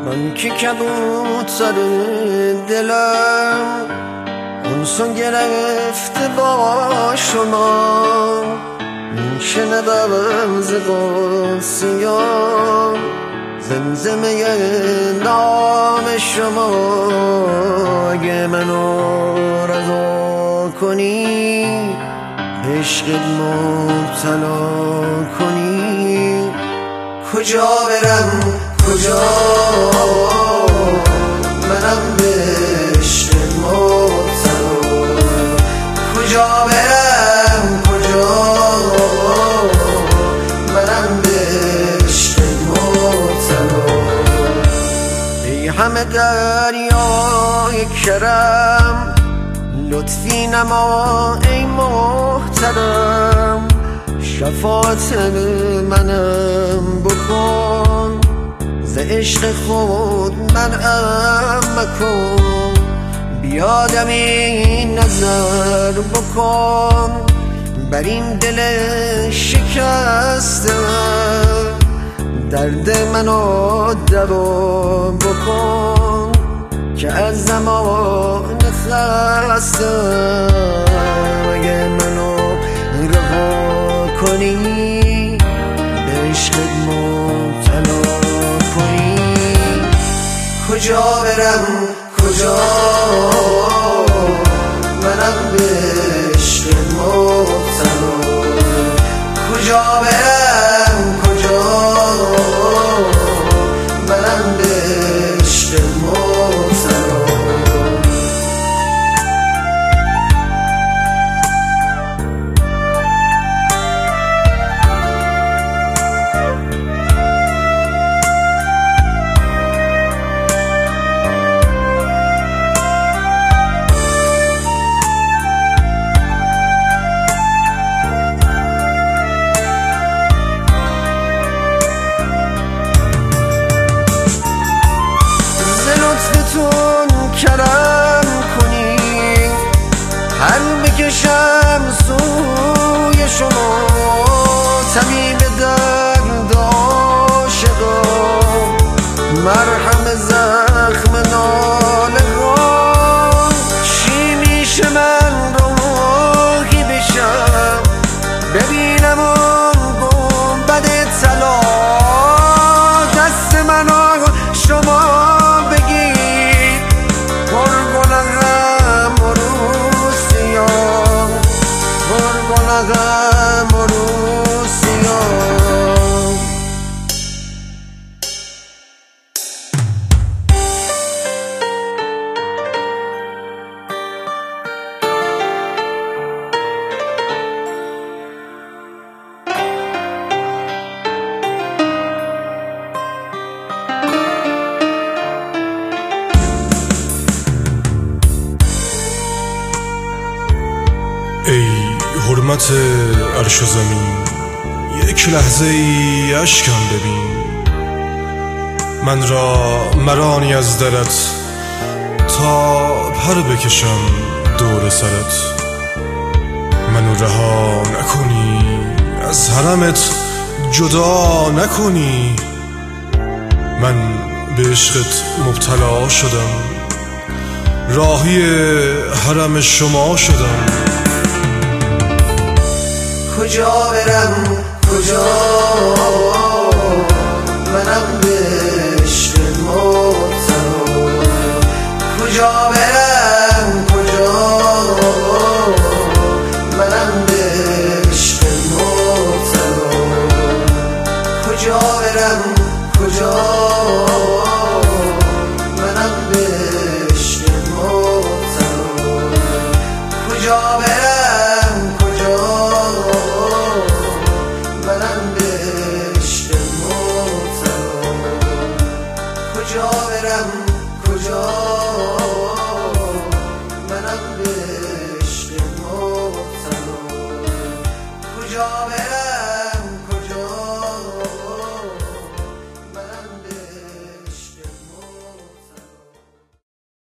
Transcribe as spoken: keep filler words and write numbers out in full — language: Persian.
من که کبوتر دلم اونسون گرفته با شما، میشنوم ز قدسیان زمزمه نام شما. اگه منو رها کنی، عشق مبتلا کنی، کجا برم کجا منم به عشق مبتلا، کجا برم کجا منم به عشق مبتلا. ای همه دریای کرم لطفی نما ای محترم، شفاعت منم بکن، ز عشق خود منعم مکن. بیادمی نظر بکن بر این دل شکسته، درد منو دوا بکن که از زمان خسته. اگه منو رها کنی، به عشقت مبتلا کنی، کجا برم کجا منم به عشقت مبتلا، کجا برم کجا منم به عشقت مبتلا. کرم کنی هر بکشم سوی شما، طبیب درد عاشقا، مرهم زخم ناله‌ها. چی میشه من راهی بشم ببینم اون گنبد طلا، دست منو شما ای حرمت عرش و زمین، یک لحظه ای اشکم ببین. من را مرانی از درت تا پر بکشم دور سرت. منو رها نکنی، از حرمت جدا نکنی. من به عشقت مبتلا شدم، راهی حرم شما شدم. کجا برم کجا منم به عشق مبتلا، کجا برم کجا منم به عشق مبتلا، کجا برم کجا منم به عشق مبتلا، کجا برم کجا منم به عشق مبتلا، کجا برم کجا منم به عشق مبتلا، کجا برم